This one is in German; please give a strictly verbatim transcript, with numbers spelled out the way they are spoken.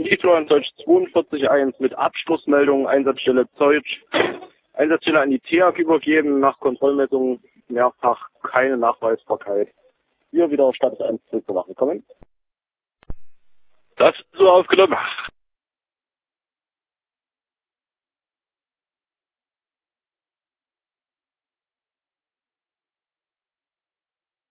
Nitro an Deutsch zweiundvierzig eins mit Absturzmeldung, Einsatzstelle Deutsch. Einsatzstelle an die T A G übergeben, nach Kontrollmessung mehrfach keine Nachweisbarkeit. Wir wieder auf Status eins zurückzumachen kommen. Das ist so aufgenommen.